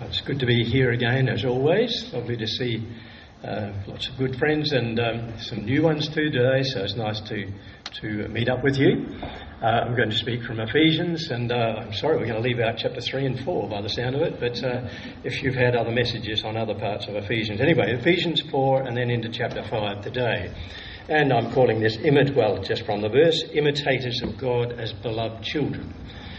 It's good to be here again, as always. Lovely to see lots of good friends and some new ones too today, so it's nice to meet up with you. I'm going to speak from Ephesians, and I'm sorry we're going to leave out chapter 3 and 4 by the sound of it, but if you've had other messages on other parts of Ephesians. Anyway, Ephesians 4 and then into chapter 5 today. And I'm calling this, just from the verse, imitators of God as beloved children.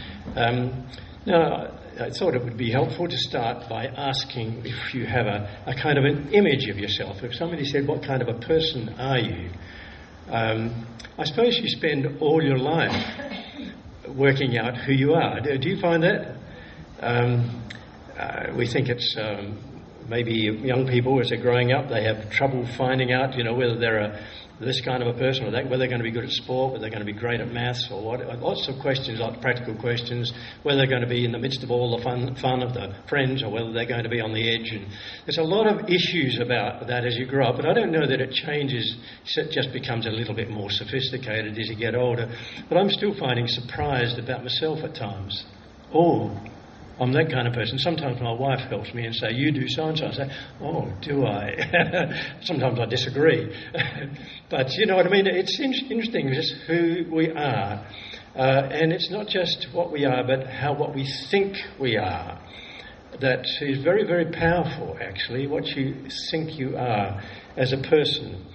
Now, I thought it would be helpful to start by asking if you have a kind of an image of yourself. If somebody said, what kind of a person are you? I suppose you spend all your life working out who you are. Do you find that? We think it's maybe young people as they're growing up, they have trouble finding out, whether they're this kind of a person or that, whether they're going to be good at sport, whether they're going to be great at maths or what. Lots of questions, like practical questions, whether they're going to be in the midst of all the fun of the friends or whether they're going to be on the edge. And there's a lot of issues about that as you grow up, but I don't know that it changes, it just becomes a little bit more sophisticated as you get older. But I'm still finding surprised about myself at times. I'm that kind of person. Sometimes my wife helps me and say, you do so-and-so. I say, oh, do I? Sometimes I disagree. But you know what I mean? It's interesting just who we are. And it's not just what we are, but what we think we are. That is very, very powerful, actually, what you think you are as a person.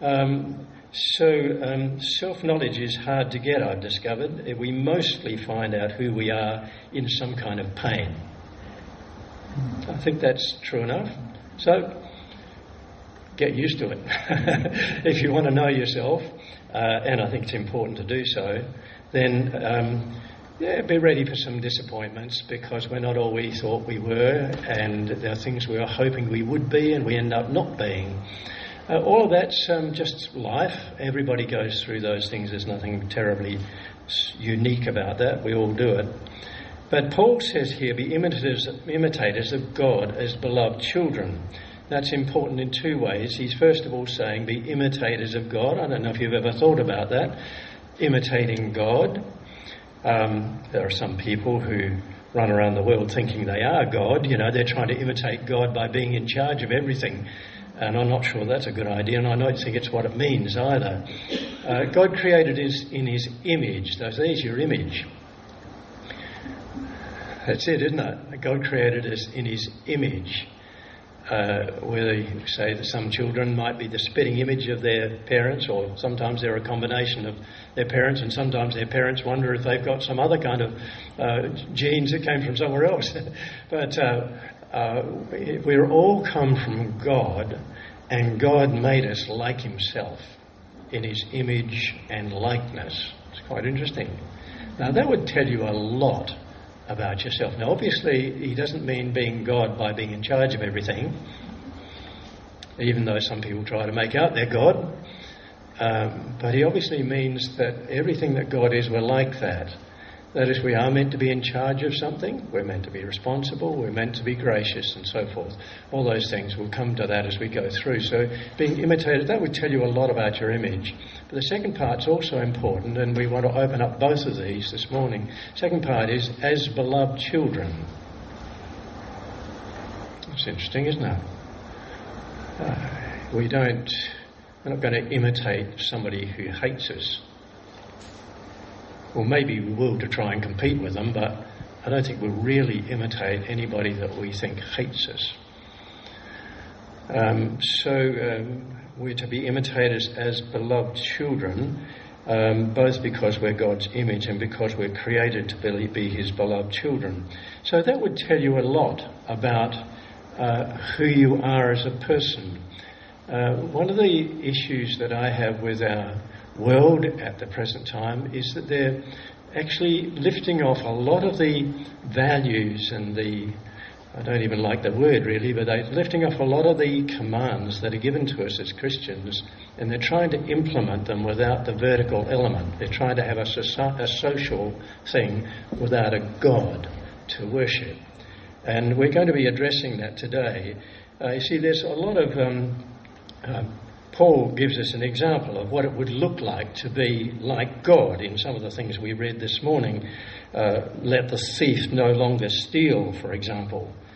So self-knowledge is hard to get, I've discovered. We mostly find out who we are in some kind of pain. I think that's true enough. So get used to it. If you want to know yourself, and I think it's important to do so, then be ready for some disappointments, because we're not all we thought we were, and there are things we were hoping we would be and we end up not being. All of that's just life. Everybody goes through those things. There's nothing terribly unique about that. We all do it. But Paul says here, be imitators of God as beloved children. That's important in two ways. He's first of all saying, be imitators of God. I don't know if you've ever thought about that. Imitating God. There are some people who run around the world thinking they are God. They're trying to imitate God by being in charge of everything. And I'm not sure that's a good idea, and I don't think it's what it means either. God created us in his image. There's your image. That's it, isn't it? God created us in his image. Whether you say that some children might be the spitting image of their parents, or sometimes they're a combination of their parents, and sometimes their parents wonder if they've got some other kind of genes that came from somewhere else. But we're all come from God, and God made us like himself in his image and likeness. It's quite interesting. Now, that would tell you a lot about yourself. Now, obviously, he doesn't mean being God by being in charge of everything, even though some people try to make out they're God. But he obviously means that everything that God is, we're like that. That is, we are meant to be in charge of something, we're meant to be responsible, we're meant to be gracious, and so forth. All those things, we'll come to that as we go through. So being imitated, that would tell you a lot about your image. But the second part's also important, and we want to open up both of these this morning. Second part is, as beloved children. That's interesting, isn't it? We're not going to imitate somebody who hates us. Well, maybe we will to try and compete with them, but I don't think we'll really imitate anybody that we think hates us. We're to be imitators as beloved children, both because we're God's image and because we're created to be his beloved children. So that would tell you a lot about who you are as a person. One of the issues that I have with our world at the present time is that they're actually lifting off a lot of the values and I don't even like the word really, but they're lifting off a lot of the commands that are given to us as Christians, and they're trying to implement them without the vertical element. They're trying to have a social thing without a God to worship. And we're going to be addressing that today. You see, there's a lot of Paul gives us an example of what it would look like to be like God in some of the things we read this morning. Let the thief no longer steal, for example.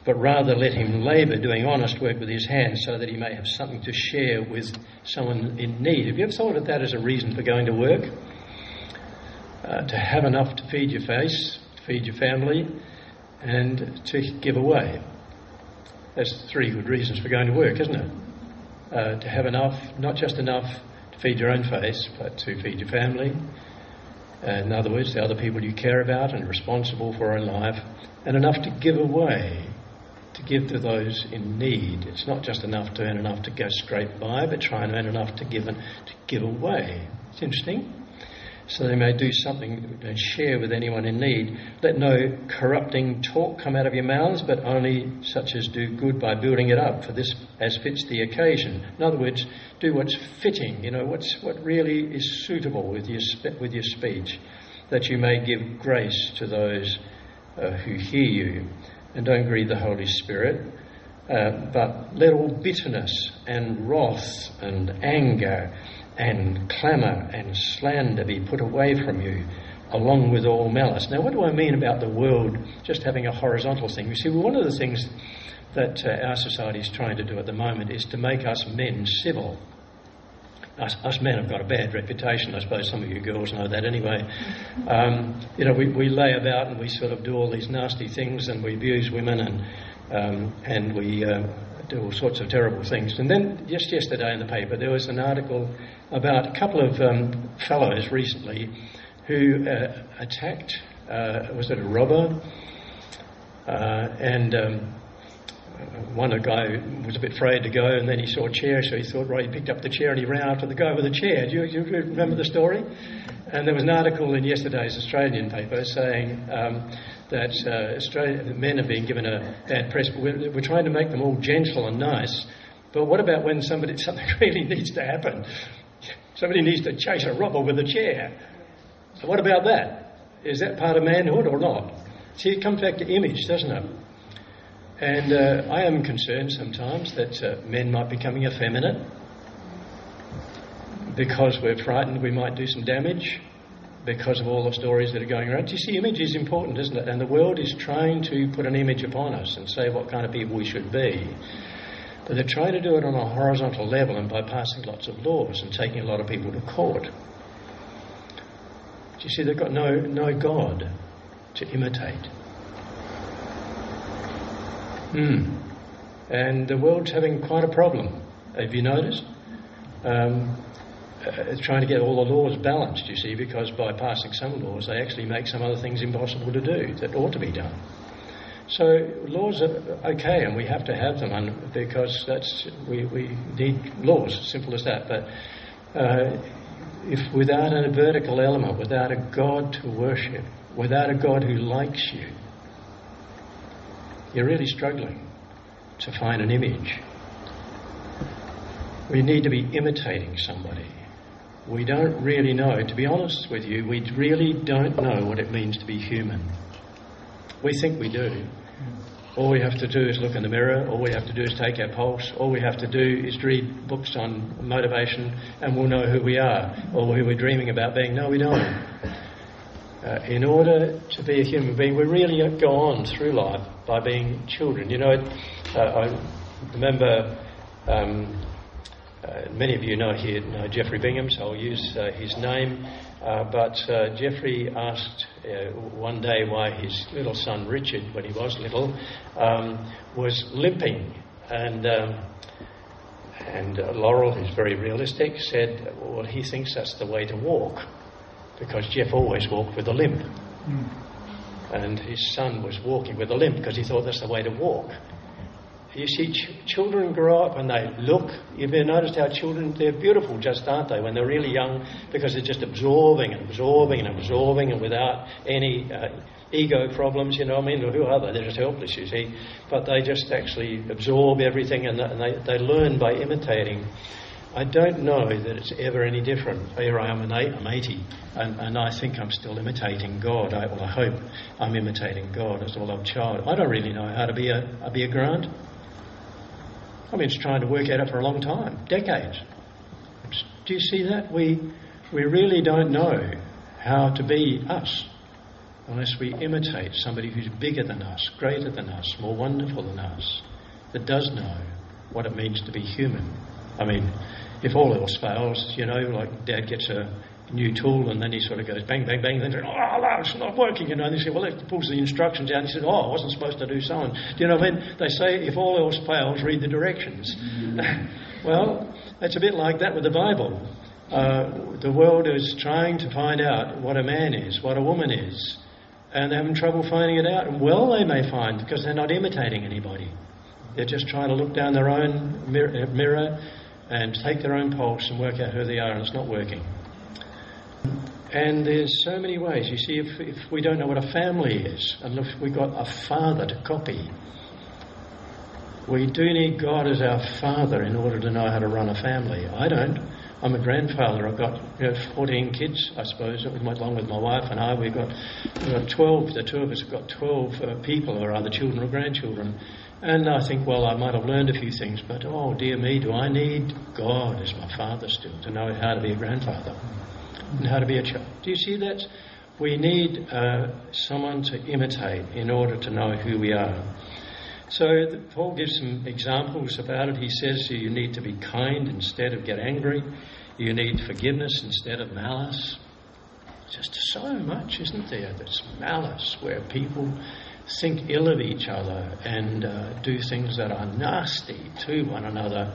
but rather let him labour doing honest work with his hands so that he may have something to share with someone in need. Have you ever thought of that as a reason for going to work? To have enough to feed your face, to feed your family, and to give away. That's 3 good reasons for going to work, isn't it? To have enough, not just enough to feed your own face, but to feed your family. In other words, the other people you care about and are responsible for in life, and enough to give away, to give to those in need. It's not just enough to earn enough to go straight by, but try and earn enough to give away. It's interesting. So they may do something and share with anyone in need. Let no corrupting talk come out of your mouths, but only such as do good by building it up, for this as fits the occasion. In other words, do what's fitting, what really is suitable with your speech, that you may give grace to those who hear you. And don't grieve the Holy Spirit, but let all bitterness and wrath and anger and clamour and slander be put away from you, along with all malice. Now, what do I mean about the world just having a horizontal thing? You see, one of the things that our society is trying to do at the moment is to make us men civil. Us men have got a bad reputation. I suppose some of you girls know that anyway. We lay about and we sort of do all these nasty things, and we abuse women, and we do all sorts of terrible things. And then just yesterday in the paper there was an article about a couple of fellows recently who attacked, was it a robber? One guy was a bit afraid to go, and then he saw a chair, so he thought, right, he picked up the chair and he ran after the guy with the chair. Do you remember the story? And there was an article in yesterday's Australian paper saying that men are being given a bad press, but we're trying to make them all gentle and nice. But what about when something really needs to happen? Somebody needs to chase a robber with a chair. So what about that? Is that part of manhood or not? See, it comes back to image, doesn't it? And I am concerned sometimes that men might be becoming effeminate because we're frightened we might do some damage because of all the stories that are going around. You see, image is important, isn't it? And the world is trying to put an image upon us and say what kind of people we should be. But they're trying to do it on a horizontal level and by passing lots of laws and taking a lot of people to court. Do you see, they've got no God to imitate. And the world's having quite a problem. Have you noticed? It's trying to get all the laws balanced, you see, because by passing some laws they actually make some other things impossible to do that ought to be done. So laws are okay, and we have to have them, because we need laws, simple as that. But if without a vertical element, without a God to worship, without a God who likes you, you're really struggling to find an image. We need to be imitating somebody. We don't really know, to be honest with you, we really don't know what it means to be human. We think we do. All we have to do is look in the mirror, all we have to do is take our pulse, all we have to do is read books on motivation and we'll know who we are or who we're dreaming about being. No, we don't. In order to be a human being, we really go on through life by being children. I remember, many of you know Geoffrey Bingham, so I'll use his name. But Geoffrey asked one day why his little son Richard, when he was little, was limping. And Laurel, who's very realistic, said, well, he thinks that's the way to walk, because Jeff always walked with a limp. And his son was walking with a limp because he thought that's the way to walk. You see, children grow up and they look. You've noticed how children, they're beautiful just, aren't they, when they're really young, because they're just absorbing and without any ego problems, who are they? They're just helpless, you see. But they just actually absorb everything and they learn by imitating. I don't know that it's ever any different. Here I am, I'm 80, and I think I'm still imitating God. I hope I'm imitating God as a little child. I don't really know how to be a Grant. I've been trying to work at it for a long time, decades. Do you see that? We really don't know how to be us. unless we imitate somebody who's bigger than us, greater than us, more wonderful than us, that does know what it means to be human. I mean, if all else fails, like Dad gets a new tool and then he sort of goes bang, bang, bang, then says, oh, no, it's not working, and they say, well, he pulls the instructions out and he says, oh, I wasn't supposed to do so. And do you know what I mean? They say, if all else fails, read the directions. Well, it's a bit like that with the Bible. The world is trying to find out what a man is, what a woman is, and they're having trouble finding it out. And well, they may find, because they're not imitating anybody. They're just trying to look down their own mirror and take their own pulse and work out who they are, and it's not working. And there's so many ways. You see, if we don't know what a family is, and if we've got a father to copy, we do need God as our father in order to know how to run a family. I don't. I'm a grandfather. I've got 14 kids, I suppose, along with my wife and I. We've got 12. The two of us have got 12 people, or either children or grandchildren. And I think, well, I might have learned a few things, but oh dear me, do I need God as my father still to know how to be a grandfather and how to be a child? Do you see that? We need someone to imitate in order to know who we are. So Paul gives some examples about it. He says you need to be kind instead of get angry. You need forgiveness instead of malice. Just so much, isn't there, that's malice, where people think ill of each other and do things that are nasty to one another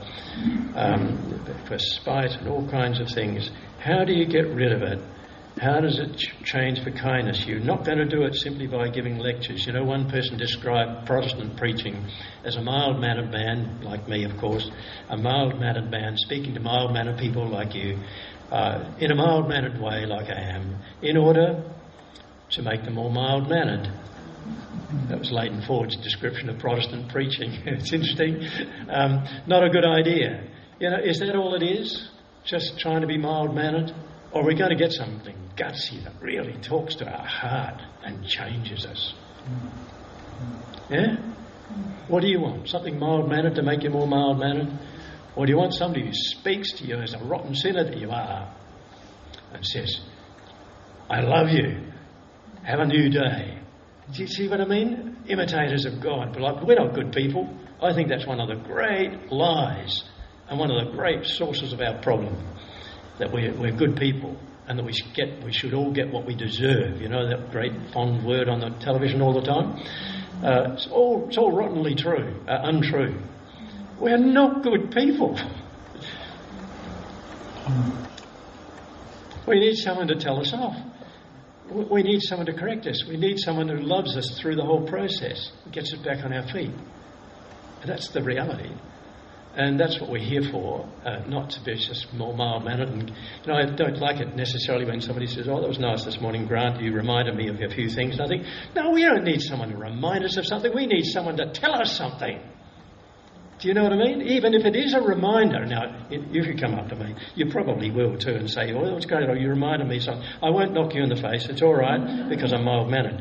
for spite and all kinds of things. How do you get rid of it? How does it change for kindness? You're not going to do it simply by giving lectures. One person described Protestant preaching as a mild-mannered man, like me, of course, a mild-mannered man speaking to mild-mannered people like you, in a mild-mannered way like I am, in order to make them more mild-mannered. That was Leighton Ford's description of Protestant preaching. It's interesting. Not a good idea. Is that all it is? Just trying to be mild-mannered? Or are we going to get something gutsy that really talks to our heart and changes us? Yeah? What do you want? Something mild-mannered to make you more mild-mannered? Or do you want somebody who speaks to you as a rotten sinner that you are and says, I love you, have a new day? Do you see what I mean? Imitators of God. But we're not good people. I think that's one of the great lies and one of the great sources of our problem, that we're good people and that we should all get what we deserve. That great fond word on the television all the time. It's all rottenly true, untrue. We're not good people. We need someone to tell us off. We need someone to correct us. We need someone who loves us through the whole process, gets us back on our feet. And that's the reality. And that's what we're here for, not to be just more mild-mannered. And I don't like it necessarily when somebody says, oh, that was nice this morning, Grant, you reminded me of a few things. And I think, no, we don't need someone to remind us of something. We need someone to tell us something. Do you know what I mean? Even if it is a reminder. Now, if you come up to me, you probably will too, and say, oh, that's great, you reminded me something. I won't knock you in the face, it's all right, because I'm mild-mannered.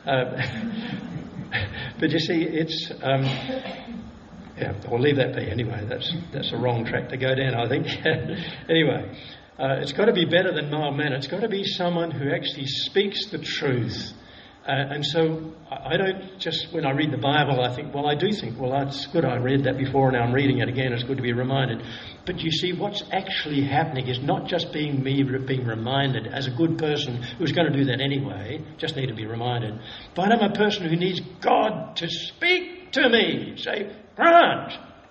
But you see, it's... yeah, we'll leave that be anyway. That's a wrong track to go down, I think. Anyway, it's got to be better than mild-mannered. It's got to be someone who actually speaks the truth. And so I don't just, when I read the Bible, I think, well, that's good. I read that before and now I'm reading it again. It's good to be reminded. But you see, what's actually happening is not just being reminded as a good person who's going to do that anyway, just need to be reminded, but I'm a person who needs God to speak to me. Say, Grant.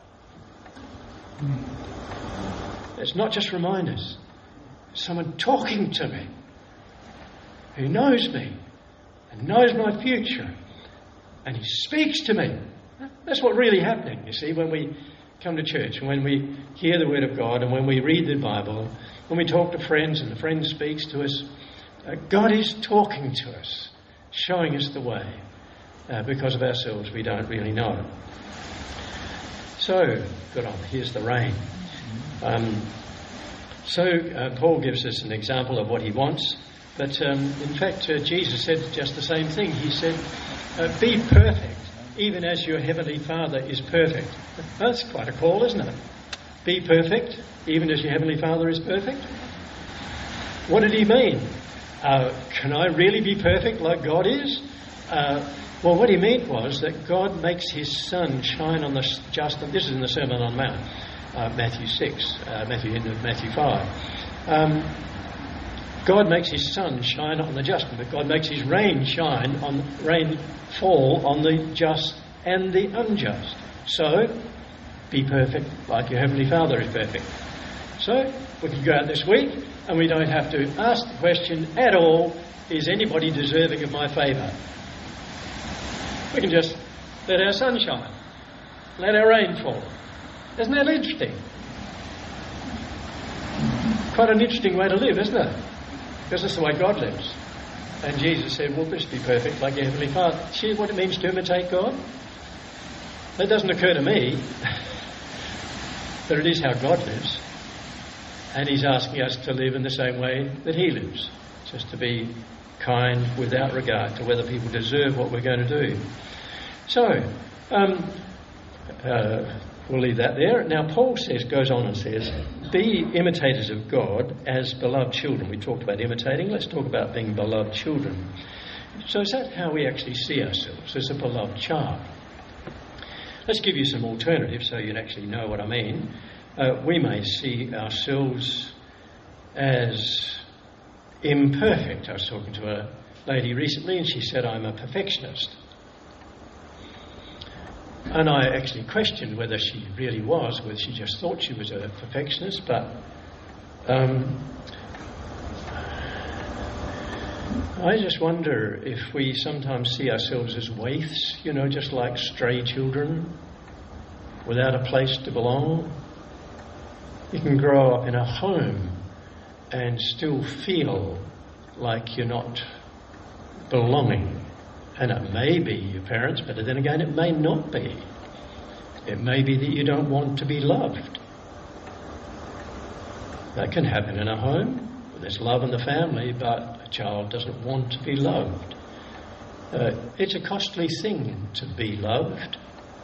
It's not just reminders. It's someone talking to me who knows me and knows my future, and he speaks to me. That's what's really happening, you see, when we come to church and when we hear the Word of God and when we read the Bible, when we talk to friends and the friend speaks to us. God is talking to us, showing us the way. Because of ourselves, we don't really know it. So, good on, here's the rain. Paul gives us an example of what he wants. But in fact, Jesus said just the same thing. He said, be perfect, even as your heavenly Father is perfect. That's quite a call, isn't it? Be perfect, even as your heavenly Father is perfect. What did he mean? Can I really be perfect like God is? Well, what he meant was that God makes his sun shine on the just. And this is in the Sermon on the Mount, Matthew 5. God makes his sun shine on the just, but God makes his rain fall on the just and the unjust. So, be perfect like your Heavenly Father is perfect. So, we can go out this week and we don't have to ask the question at all, is anybody deserving of my favour? We can just let our sun shine, let our rain fall. Isn't that interesting? Quite an interesting way to live, isn't it? Because that's the way God lives. And Jesus said, well, just be perfect like your Heavenly Father. See what it means to imitate God? That doesn't occur to me, but it is how God lives. And he's asking us to live in the same way that he lives, just to be kind without regard to whether people deserve what we're going to do. So, we'll leave that there. Now, Paul goes on and says, be imitators of God as beloved children. We talked about imitating. Let's talk about being beloved children. So is that how we actually see ourselves, as a beloved child? Let's give you some alternatives so you'd actually know what I mean. We may see ourselves as imperfect. I was talking to a lady recently and she said, I'm a perfectionist. And I actually questioned whether she really was, whether she just thought she was a perfectionist, but I just wonder if we sometimes see ourselves as waifs, just like stray children without a place to belong. You can grow up in a home and still feel like you're not belonging. And it may be your parents, but then again it may not be. It may be that you don't want to be loved. That can happen in a home. There's love in the family, but a child doesn't want to be loved. It's a costly thing to be loved.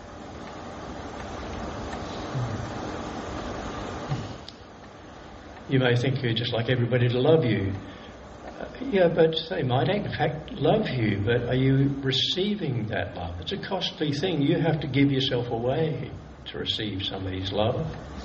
You may think you'd just like everybody to love you. Yeah, but they might in fact love you, but are you receiving that love? It's a costly thing. You have to give yourself away to receive somebody's love.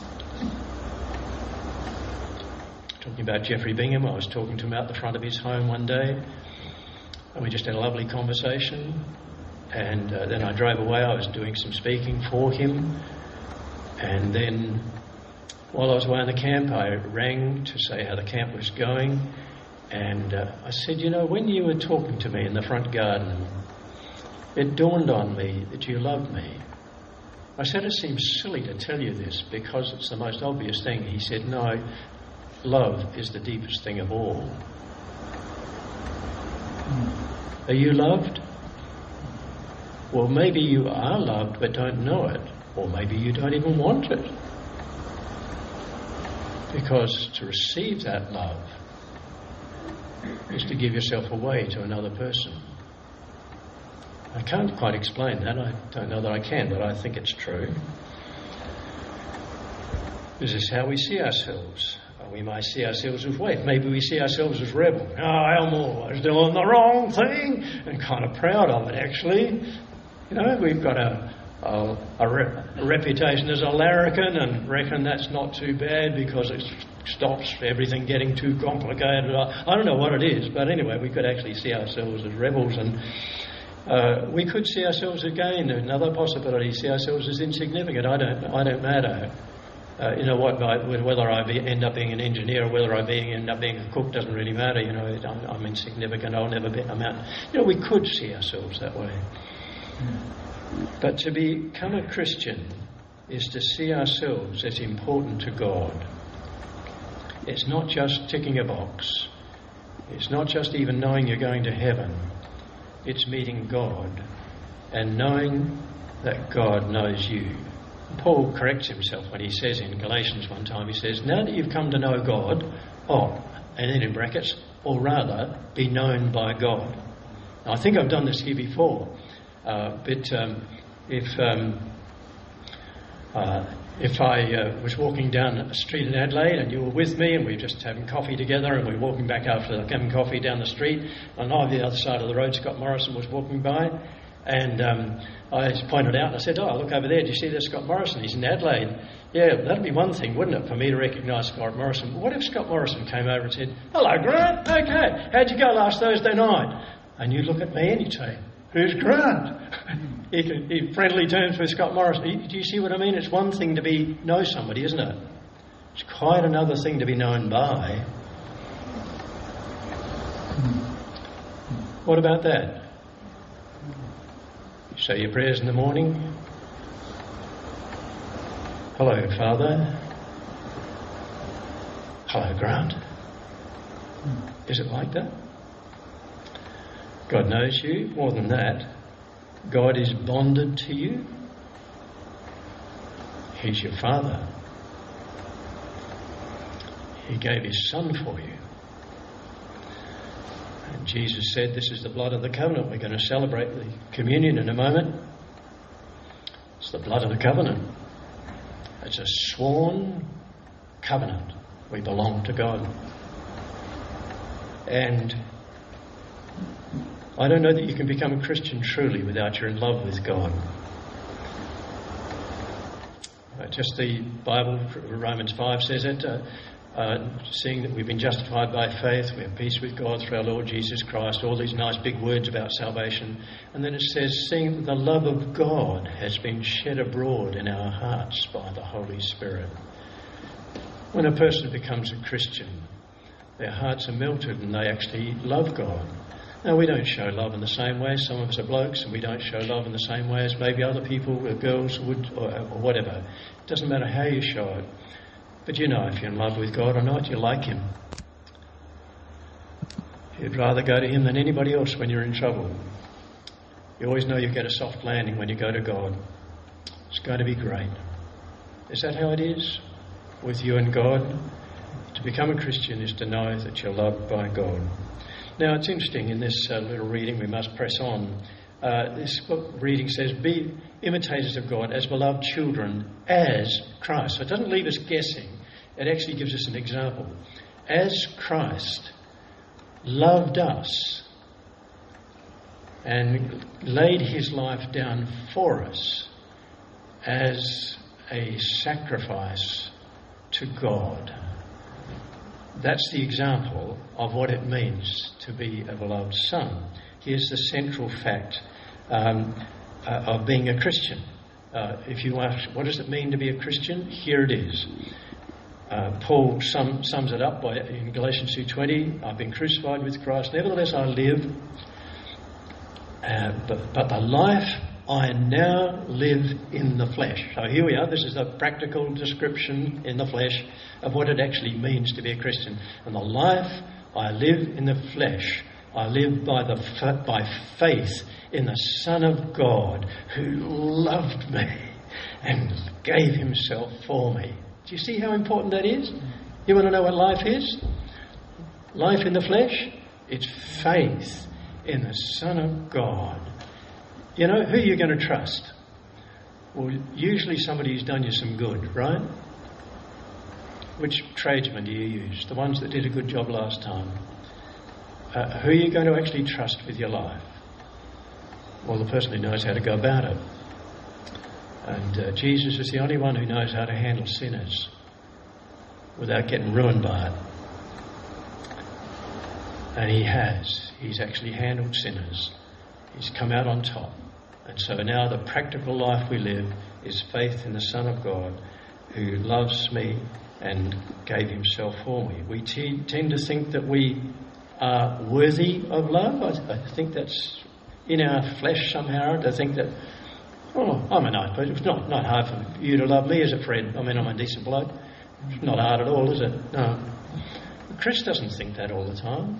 Talking about Jeffrey Bingham, I was talking to him out the front of his home one day, and we just had a lovely conversation, and then I drove away. I was doing some speaking for him, and then while I was away in the camp, I rang to say how the camp was going. And I said, when you were talking to me in the front garden, it dawned on me that you loved me. I said, it seems silly to tell you this because it's the most obvious thing. He said, no, love is the deepest thing of all. Are you loved? Well, maybe you are loved but don't know it. Or maybe you don't even want it. Because to receive that love is to give yourself away to another person. I can't quite explain that. I don't know that I can, but I think it's true. This is how we see ourselves. We might see ourselves as waif. Maybe we see ourselves as rebel. Oh, I'm always doing the wrong thing, and kind of proud of it, actually. We've got a reputation as a larrikin and reckon that's not too bad because it stops everything getting too complicated. I don't know what it is, but anyway, we could actually see ourselves as rebels, and we could see ourselves again, another possibility, see ourselves as insignificant. I don't matter. Whether I end up being an engineer or whether I end up being a cook doesn't really matter. I'm insignificant. I'll never amount. We could see ourselves that way. But to become a Christian is to see ourselves as important to God. It's not just ticking a box. It's not just even knowing you're going to heaven. It's meeting God and knowing that God knows you. Paul corrects himself when he says in Galatians one time, he says, now that you've come to know God, and then in brackets, or rather, be known by God. Now, I think I've done this here before, but if if I was walking down a street in Adelaide and you were with me and we were just having coffee together and we were walking back after having coffee down the street, and on the other side of the road Scott Morrison was walking by, and I pointed out and I said, "Oh, look over there, do you see there's Scott Morrison? He's in Adelaide." Yeah, that'd be one thing, wouldn't it, for me to recognise Scott Morrison. But what if Scott Morrison came over and said, "Hello, Grant, okay, how'd you go last Thursday night?" And you look at me and you'd say, "Who's Grant?" He friendly terms with Scott Morrison. Do you see what I mean? It's one thing to know somebody, isn't it? It's quite another thing to be known by. What about that? You say your prayers in the morning. "Hello, Father." "Hello, Grant." Is it like that? God knows you. More than that, God is bonded to you. He's your Father. He gave His Son for you. And Jesus said, "This is the blood of the covenant." We're going to celebrate the communion in a moment. It's the blood of the covenant. It's a sworn covenant. We belong to God. And I don't know that you can become a Christian truly without you're in love with God. Just the Bible, Romans 5 says it, seeing that we've been justified by faith, we have peace with God through our Lord Jesus Christ, all these nice big words about salvation. And then it says, seeing that the love of God has been shed abroad in our hearts by the Holy Spirit. When a person becomes a Christian, their hearts are melted and they actually love God. Now, we don't show love in the same way. Some of us are blokes and we don't show love in the same way as maybe other people or girls would or whatever. It doesn't matter how you show it. But you know if you're in love with God or not, you like Him. You'd rather go to Him than anybody else when you're in trouble. You always know you get a soft landing when you go to God. It's going to be great. Is that how it is with you and God? To become a Christian is to know that you're loved by God. Now, it's interesting in this little reading, we must press on. This reading says, "Be imitators of God as beloved children as Christ." So it doesn't leave us guessing. It actually gives us an example. As Christ loved us and laid His life down for us as a sacrifice to God. That's the example of what it means to be a beloved son. Here's the central fact of being a Christian. If you ask, what does it mean to be a Christian? Here it is. Paul sums it up in Galatians 2:20, "I've been crucified with Christ, nevertheless I live, but the life I now live in the flesh." So here we are. This is a practical description in the flesh of what it actually means to be a Christian. "And the life I live in the flesh, I live by faith in the Son of God who loved me and gave Himself for me." Do you see how important that is? You want to know what life is? Life in the flesh? It's faith in the Son of God. You know, who are you going to trust? Well, usually somebody who's done you some good, right? Which tradesmen do you use? The ones that did a good job last time. Who are you going to actually trust with your life? Well, the person who knows how to go about it. And Jesus is the only one who knows how to handle sinners without getting ruined by it. And He has. He's actually handled sinners. He's come out on top. And so now the practical life we live is faith in the Son of God who loves me and gave Himself for me. We tend to think that we are worthy of love. I think that's in our flesh somehow, to think that, oh, I'm a nice person. It's not hard for you to love me, is it, Fred? I mean, I'm a decent bloke. It's not hard at all, is it? No. Chris doesn't think that all the time.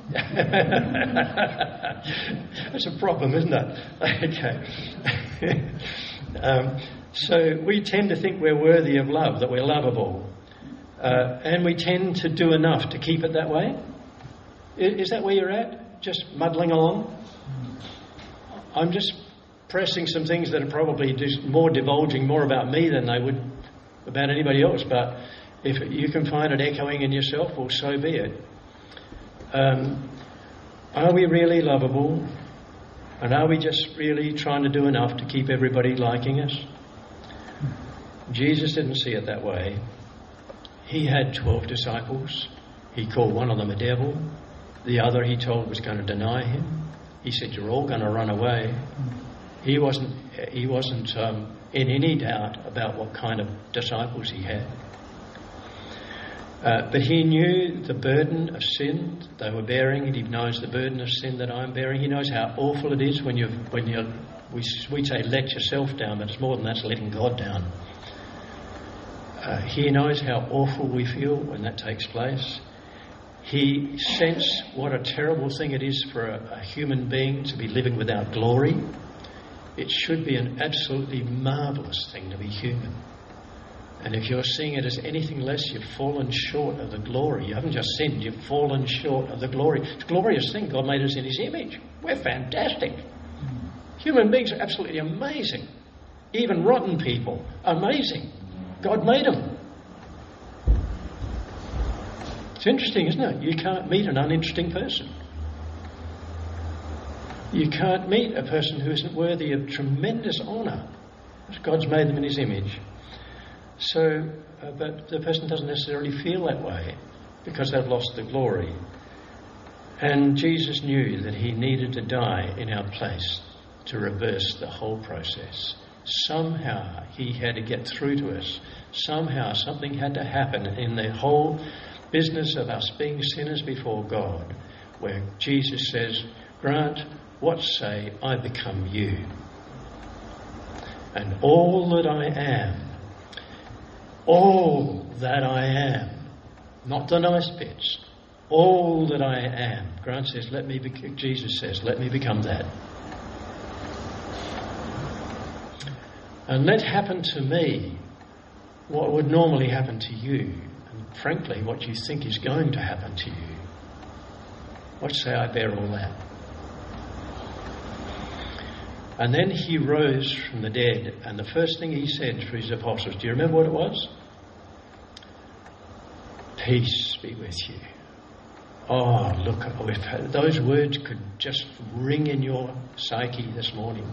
That's a problem, isn't it? Okay. So we tend to think we're worthy of love, that we're lovable. And we tend to do enough to keep it that way. Is that where you're at? Just muddling along? I'm just pressing some things that are probably just more divulging more about me than they would about anybody else, but if you can find it echoing in yourself, well, so be it. Are we really lovable? And are we just really trying to do enough to keep everybody liking us? Jesus didn't see it that way. He had 12 disciples. He called one of them a devil. The other he told was going to deny him. He said, you're all going to run away. He wasn't in any doubt about what kind of disciples he had. But he knew the burden of sin they were bearing, and he knows the burden of sin that I'm bearing. He knows how awful it is when we say let yourself down, but it's more than that, it's letting God down. He knows how awful we feel when that takes place. He sensed what a terrible thing it is for a human being to be living without glory. It should be an absolutely marvellous thing to be human. And if you're seeing it as anything less, you've fallen short of the glory. You haven't just sinned, you've fallen short of the glory. It's a glorious thing. God made us in his image. We're fantastic. Human beings are absolutely amazing. Even rotten people, amazing. God made them. It's interesting, isn't it? You can't meet an uninteresting person. You can't meet a person who isn't worthy of tremendous honour. God's made them in his image. So, but the person doesn't necessarily feel that way because they've lost the glory. And Jesus knew that he needed to die in our place to reverse the whole process. Somehow he had to get through to us. Somehow something had to happen in the whole business of us being sinners before God, where Jesus says, Grant, what say I become you? And all that I am, not the nice bits, all that I am. Grant says, Jesus says, let me become that. And let happen to me what would normally happen to you, and frankly, what you think is going to happen to you. What say I bear all that? And then he rose from the dead, and the first thing he said to his apostles, do you remember what it was? Peace be with you. Oh, look, those words could just ring in your psyche this morning.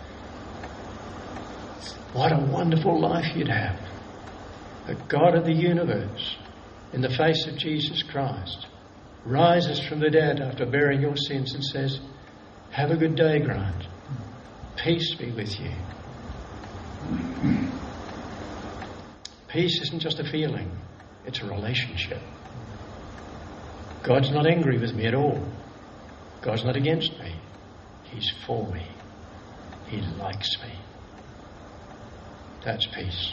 What a wonderful life you'd have. The God of the universe, in the face of Jesus Christ, rises from the dead after bearing your sins and says, have a good day, Grant. Peace be with you. Peace isn't just a feeling, it's a relationship. God's not angry with me at all. God's not against me. He's for me. He likes me. That's peace.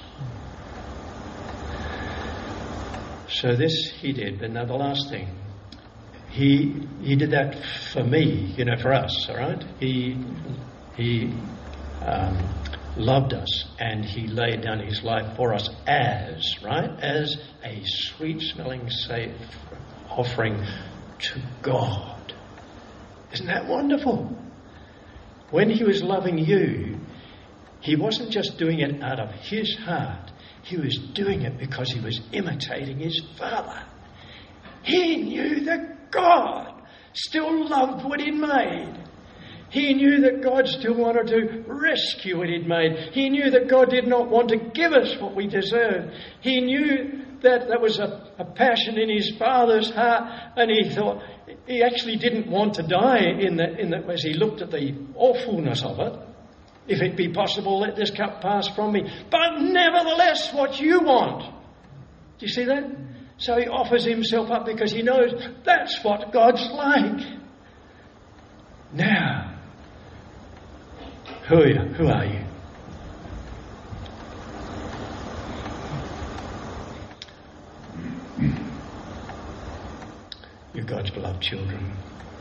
So this he did, but now the last thing. He did that for me, for us, all right? He loved us, and he laid down his life for us as a sweet-smelling offering to God. Isn't that wonderful? When he was loving you, he wasn't just doing it out of his heart. He was doing it because he was imitating his Father. He knew that God still loved what he'd made. He knew that God still wanted to rescue what he'd made. He knew that God did not want to give us what we deserved. He knew that there was a passion in his Father's heart, and he thought he actually didn't want to die in that as he looked at the awfulness of it. If it be possible, let this cup pass from me. But nevertheless, what you want. Do you see that? So he offers himself up because he knows that's what God's like. Now, who are you? You're God's beloved children.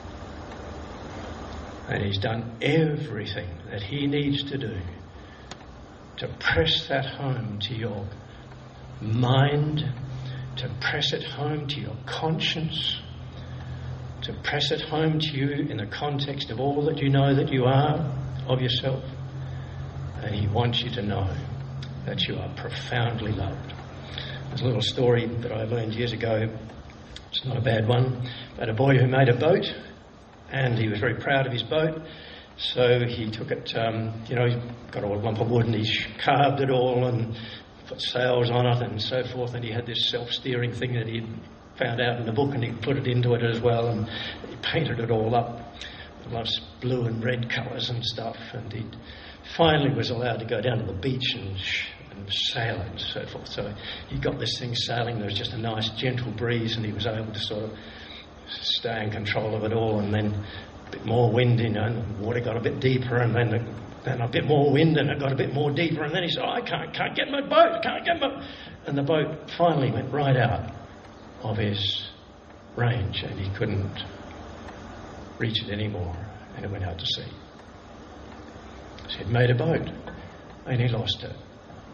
And he's done everything that he needs to do to press that home to your mind, to press it home to your conscience, to press it home to you in the context of all that you know that you are of yourself. And he wants you to know that you are profoundly loved. There's a little story that I learned years ago. It's not a bad one, about a boy who made a boat, and he was very proud of his boat. So he took it, he got a lump of wood and he carved it all and put sails on it and so forth. And he had this self-steering thing that he'd found out in the book, and he put it into it as well, and he painted it all up with lots of blue and red colours and stuff. And he finally was allowed to go down to the beach and sail and so forth. So he got this thing sailing. There was just a nice gentle breeze, and he was able to sort of stay in control of it all. And then a bit more wind, and the water got a bit deeper, and then a bit more wind, and it got a bit more deeper. And then he said, I can't get my boat, And the boat finally went right out of his range, and he couldn't reach it anymore, and it went out to sea. So he'd made a boat, and he lost it.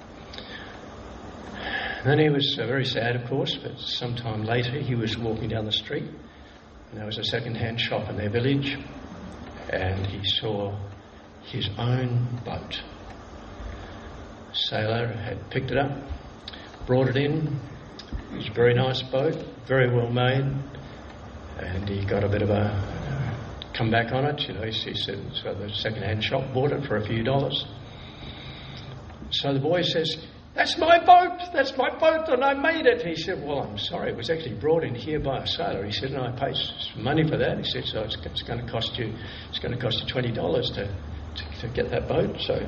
Then he was very sad, of course, but sometime later he was walking down the street, and there was a second-hand shop in their village, and he saw his own boat. A sailor had picked it up, brought it in. It was a very nice boat, very well made, and he got a bit of a comeback on it. He said, so the second-hand shop bought it for a few dollars. So the boy says, that's my boat, and I made it. He said, well, I'm sorry, it was actually brought in here by a sailor. He said, no, I paid some money for that. He said, so it's going to cost you $20 to get that boat. So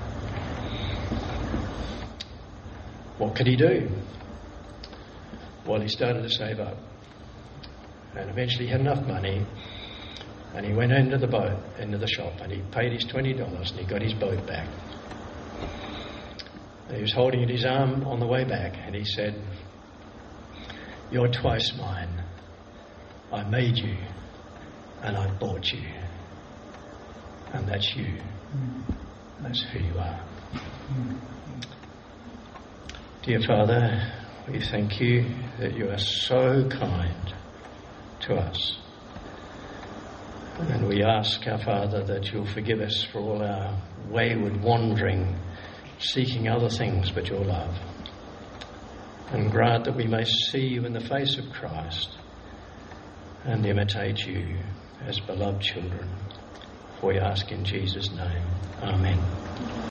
what could he do? Well, he started to save up, and eventually he had enough money, and he went into the shop, and he paid his $20, and he got his boat back. He was holding his arm on the way back, and he said, you're twice mine. I made you, and I bought you. And that's you. That's who you are. Dear Father, we thank you that you are so kind to us. And we ask, our Father, that you'll forgive us for all our wayward wandering, seeking other things but your love, and grant that we may see you in the face of Christ and imitate you as beloved children. For we ask in Jesus' name. Amen.